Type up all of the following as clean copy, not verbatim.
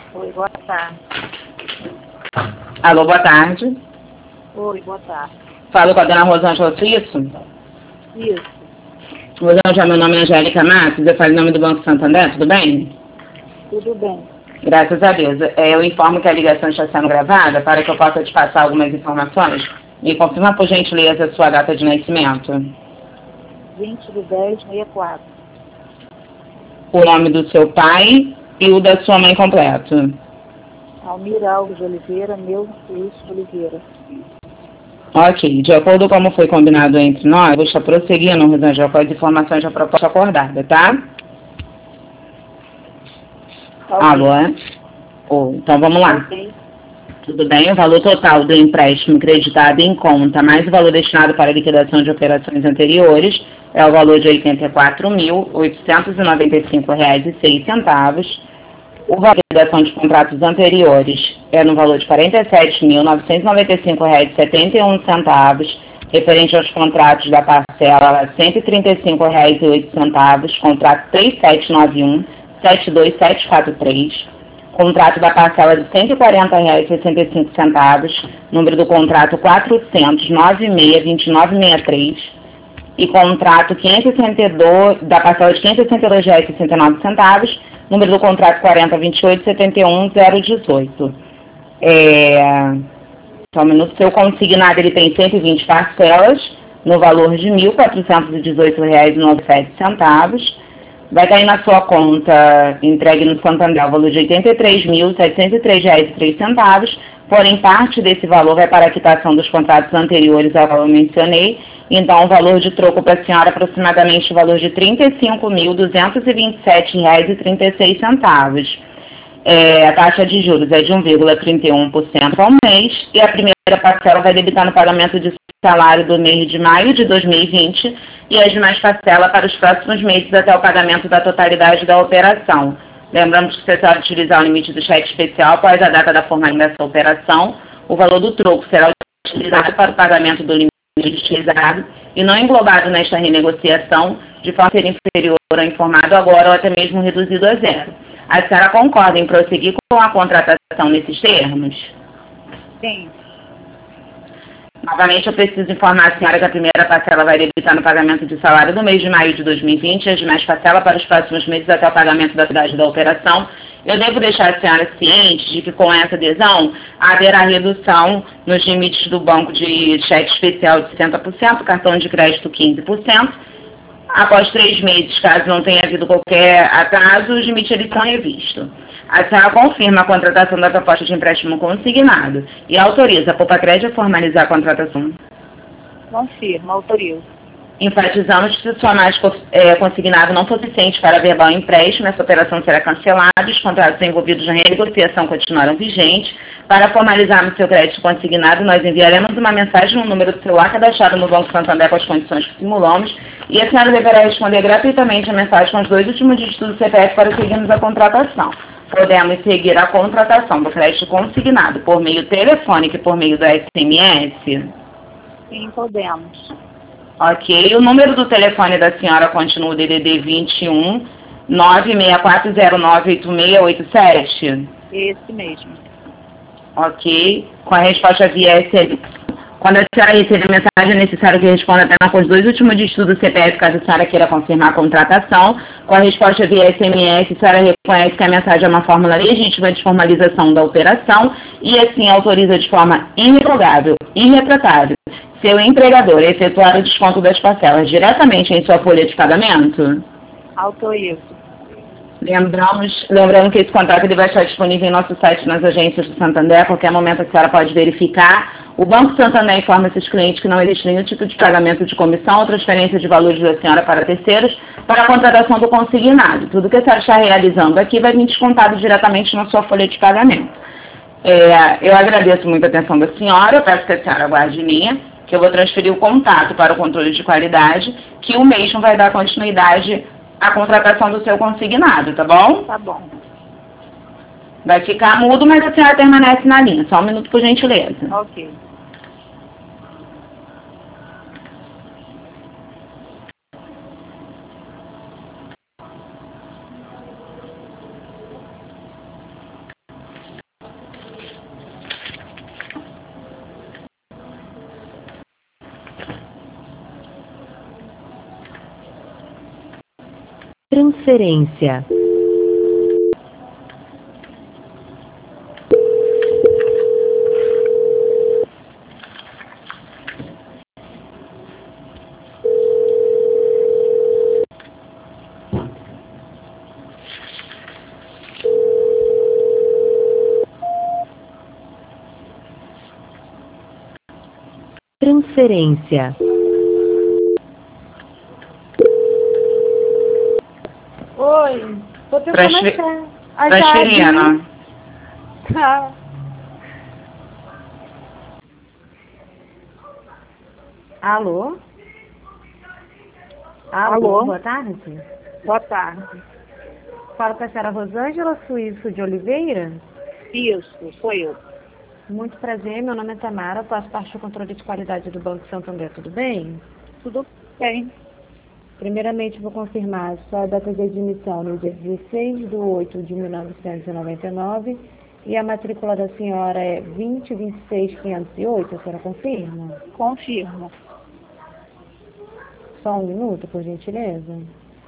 Oi, boa tarde. Alô, boa tarde. Oi, boa tarde. Falo com a dona Rosângela Suíço. Isso, Rosângela, meu nome é Angélica Matos, eu falo em nome do Banco Santander, tudo bem? tudo bem. Graças a Deus. Eu informo que a ligação está sendo gravada para que eu possa te passar algumas informações. Me confirma, por gentileza, a sua data de nascimento. 20/10/64. O nome do seu pai e o da sua mãe completo. Almira Alves de Oliveira, Neuza Suíço de Oliveira. Ok, de acordo com como foi combinado entre nós, eu vou estar prosseguindo, Rosângela, com as informações da proposta acordada, tá? Ok. Alô, é? Então vamos lá. Ok. Tudo bem? O valor total do empréstimo creditado em conta, mais o valor destinado para liquidação de operações anteriores, é o valor de R$ 84.895,06. O valor de liquidação de contratos anteriores é no valor de R$ 47.995,71, referente aos contratos da parcela R$ 135,08, contrato 3791, 72743. Contrato da parcela de R$ 140,65, número do contrato 400-96-2963, e contrato 562, da parcela de R$ 562,69, número do contrato 4028-71-018. Só um minuto, seu consignado ele tem 120 parcelas, no valor de R$ 1.418,97. Vai cair na sua conta entregue no Santander o valor de R$ 83.703,03, porém parte desse valor vai para a quitação dos contratos anteriores ao qual eu mencionei, então o valor de troco para a senhora é aproximadamente o valor de R$ 35.227,36. A taxa de juros é de 1,31% ao mês e a primeira parcela vai debitar no pagamento de salário do mês de maio de 2020 e as demais parcelas para os próximos meses até o pagamento da totalidade da operação. Lembramos que você pode utilizar o limite do cheque especial após a data da formalização dessa operação. O valor do troco será utilizado para o pagamento do limite utilizado e não englobado nesta renegociação, de forma a ser inferior ao informado agora ou até mesmo reduzido a zero. A senhora concorda em prosseguir com a contratação nesses termos? Sim. Novamente, eu preciso informar a senhora que a primeira parcela vai debitar no pagamento de salário do mês de maio de 2020 e as demais parcelas para os próximos meses até o pagamento da idade da operação. Eu devo deixar a senhora ciente de que com essa adesão haverá redução nos limites do banco de cheque especial de 60%, cartão de crédito 15%. Após 3 meses, caso não tenha havido qualquer atraso, os limites eles são revistos. A senhora confirma a contratação da proposta de empréstimo consignado e autoriza a Poupa-Crédito a formalizar a contratação. Confirmo, autorizo. Enfatizamos que se o somado consignado não for suficiente para verbal o empréstimo, essa operação será cancelada e os contratos envolvidos na renegociação continuarão vigentes. Para formalizarmos seu crédito consignado, nós enviaremos uma mensagem no número do celular cadastrado no Banco Santander com as condições que simulamos e a senhora deverá responder gratuitamente a mensagem com os 2 últimos dígitos do CPF para seguirmos a contratação. Podemos seguir a contratação do crédito consignado por meio telefônico e por meio do SMS? Sim, podemos. Ok, o número do telefone da senhora continua o DDD 21 964098687? Esse mesmo. Ok, com a resposta via SMS. Quando a senhora receber a mensagem, é necessário que responda apenas com os 2 últimos dígitos do CPF, caso a senhora queira confirmar a contratação. Com a resposta via SMS, a senhora reconhece que a mensagem é uma fórmula legítima de formalização da operação e assim autoriza de forma irrevogável e irretratável seu empregador a efetuar o desconto das parcelas diretamente em sua folha de pagamento? Autorizo. Lembrando que esse contrato ele vai estar disponível em nosso site nas agências do Santander. A qualquer momento a senhora pode verificar. O Banco Santander informa esses clientes que não existe nenhum tipo de pagamento de comissão ou transferência de valores da senhora para terceiros para a contratação do consignado. Tudo que a senhora está realizando aqui vai vir descontado diretamente na sua folha de pagamento. Eu agradeço muito a atenção da senhora. Eu peço que a senhora aguarde em linha, que eu vou transferir o contato para o controle de qualidade, que o mesmo vai dar continuidade à contratação do seu consignado, tá bom? Tá bom. Vai ficar mudo, mas a senhora permanece na linha. Só um minuto, por gentileza. Ok. Transferência. Transferência. Oi, tô tentando achar. Transferindo. Tá. Alô? Alô? Boa tarde. Boa tarde. Falo com a senhora Rosângela Suíço de Oliveira. Isso, sou eu. Muito prazer, meu nome é Tamara, faço parte do controle de qualidade do Banco Santander, tudo bem? Tudo bem. Primeiramente, vou confirmar sua data de admissão no dia 16/8/1999 e a matrícula da senhora é 2026508, a senhora confirma? Confirmo. Só um minuto, por gentileza.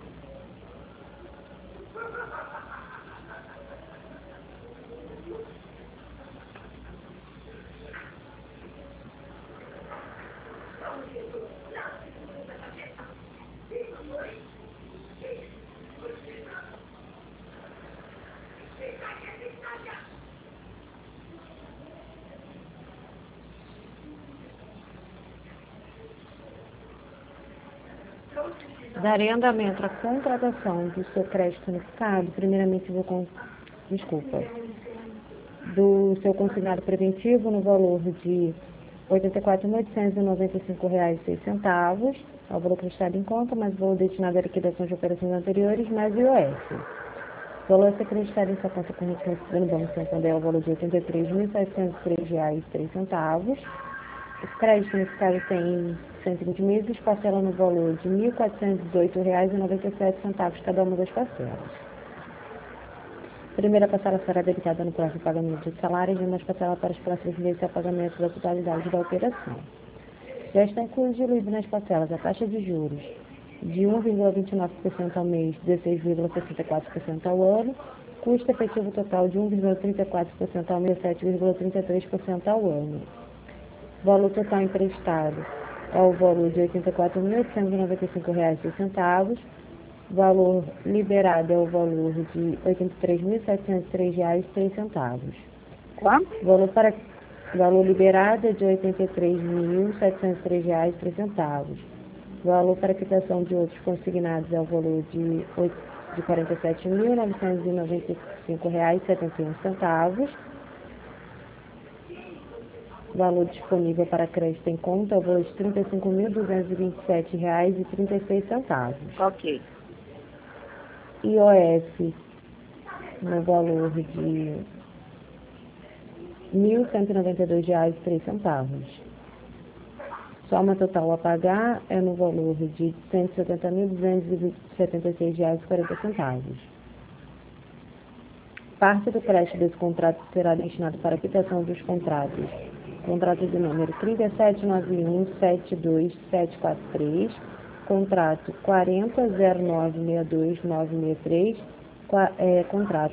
Darei andamento à contratação do seu crédito unificado. Primeiramente, do seu consignado preventivo no valor de R$ 84.895,06, é o valor prestado em conta, mais o valor destinado à liquidação de operações anteriores, mais o IOF. O valor a ser acreditado em sua conta corrente recebida no Banco Santander é o valor de R$ 83.703,03. O crédito unificado tem 120 meses, parcela no valor de R$ 1.418,97 cada uma das parcelas. A primeira parcela será debitada no próximo pagamento de salários e mais parcela para os próximos meses ao pagamento da totalidade da operação. Já está incluído nas parcelas a taxa de juros de 1,29% ao mês, 16,64% ao ano, custo efetivo total de 1,34% ao mês, 7,33% ao ano. Valor total emprestado é o valor de R$ 84.895,06. Valor liberado é o valor de R$ 83.703,03. Quanto? Valor liberado é de R$ 83.703,03. Valor para quitação de outros consignados é o valor de R$ 47.995,71. Valor disponível para crédito em conta é o valor de R$ 35.227,36. Ok. IOF no valor de R$ 1.192,03. Soma total a pagar é no valor de R$ 170.276,40. Parte do crédito desse contrato será destinado para a quitação dos contratos. Contrato de número 3791727743, contrato 4009629963, contrato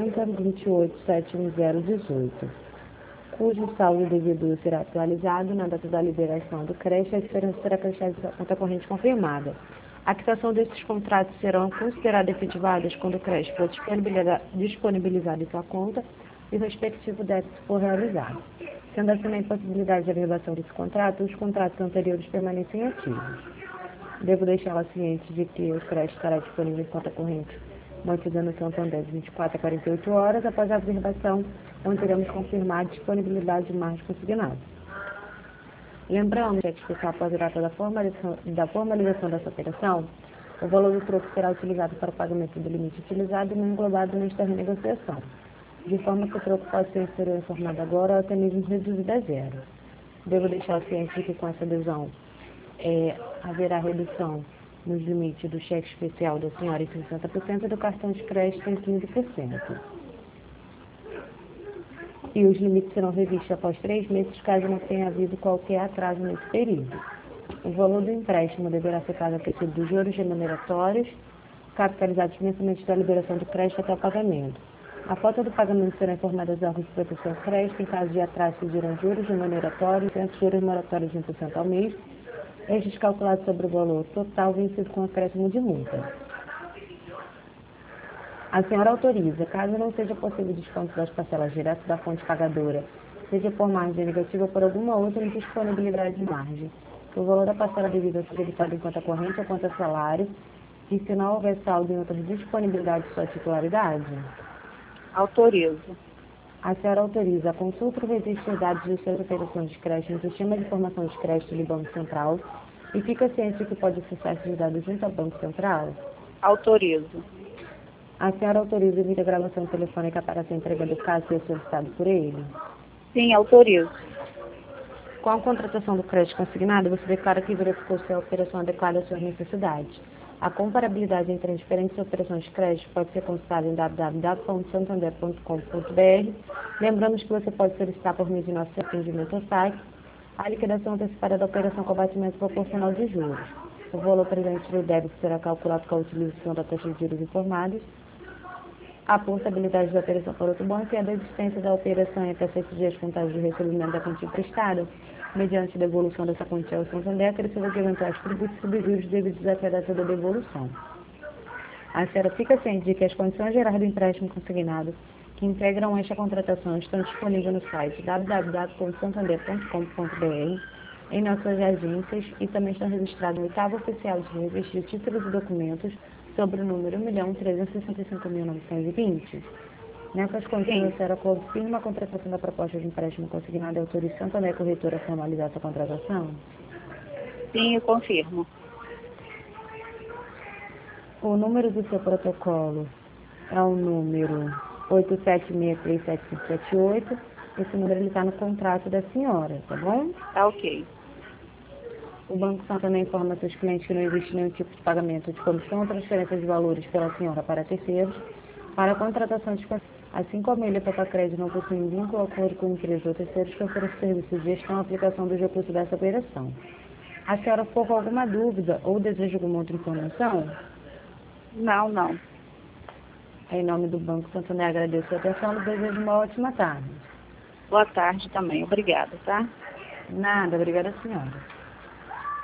4028710018, cujo saldo devedor será atualizado na data da liberação do crédito e a diferença será acrescentada à conta corrente confirmada. A quitação desses contratos serão consideradas efetivadas quando o crédito for disponibilizado em sua conta e o respectivo débito for realizado. Sendo assim, na impossibilidade de averbação desse contrato, os contratos anteriores permanecem ativos. Devo deixá-la ciente de que o crédito estará disponível em conta corrente mantida no Santander de 24 a 48 horas após a averbação, onde iremos confirmar a disponibilidade de margem consignada. Lembrando que especial após a data da formalização dessa operação, o valor do troco será utilizado para o pagamento do limite utilizado e não englobado nesta renegociação, de forma que o troco pode ser inferior à informada agora ou até mesmo reduzido a zero. Devo deixar ciente de que com essa adesão haverá redução nos limites do cheque especial da senhora em 60% e do cartão de crédito em 15%. E os limites serão revistos após 3 meses, caso não tenha havido qualquer atraso nesse período. O valor do empréstimo deverá ser pago a partir dos juros remuneratórios, capitalizados mensalmente da liberação do crédito até o pagamento. A falta do pagamento será informada aos órgãos de proteção do crédito. Em caso de atraso, surgirão juros remuneratórios, entre juros moratórios de 1% ao mês, estes calculados sobre o valor total vencido com acréscimo de multa. A senhora autoriza, caso não seja possível desconto das parcelas direto da fonte pagadora, seja por margem negativa ou por alguma outra indisponibilidade de margem, que o valor da parcela devida seja debitado em conta corrente ou conta salário, e se não houver saldo em outras disponibilidades de sua titularidade? Autorizo. A senhora autoriza a consulta do registro de dados de suas operações de crédito no sistema de informação de crédito do Banco Central e fica ciente de que pode acessar esses dados junto ao Banco Central? Autorizo. A senhora autoriza a vídeo gravação telefônica para a entrega do caso ser solicitado por ele? Sim, autorizo. Com a contratação do crédito consignado, você declara que verificou se a operação adequada às suas necessidades. A comparabilidade entre as diferentes operações de crédito pode ser consultada em www.santander.com.br. Lembramos que você pode solicitar por meio de nosso atendimento ao site a liquidação antecipada da operação com abatimento proporcional de juros. O valor presente do débito será calculado com a utilização da taxa de juros informadas, a portabilidade da operação por outro banco e a desistência da operação entre 7 dias contados do recebimento da quantia prestada, mediante devolução dessa quantia ao Santander, acrescido de eventuais tributos e subjuros devidos até a data da devolução. A senhora fica ciente de que as condições gerais do empréstimo consignado que integram esta contratação estão disponíveis no site www.santander.com.br, em nossas agências e também estão registrados no 8º oficial de registro de títulos e documentos sobre o número 1.365.920. Nessas condições, a senhora confirma a contratação da proposta de empréstimo consignado e autoriza Santander Corretora a formalizar essa contratação? Sim, eu confirmo. O número do seu protocolo é o número 87637578. Esse número está no contrato da senhora, tá bom? Tá ok. O Banco Santander informa seus clientes que não existe nenhum tipo de pagamento de comissão ou transferência de valores pela senhora para terceiros para a contratação de assim como ele, Papacred, não possui vínculo ou acordo com empresa ou terceiros que ofereçam serviços de gestão e aplicação dos recursos dessa operação. A senhora ficou com alguma dúvida ou deseja alguma outra informação? Não. Em nome do Banco Santander, agradeço a atenção e desejo uma ótima tarde. Boa tarde também. Obrigada, tá? Nada, obrigada, senhora.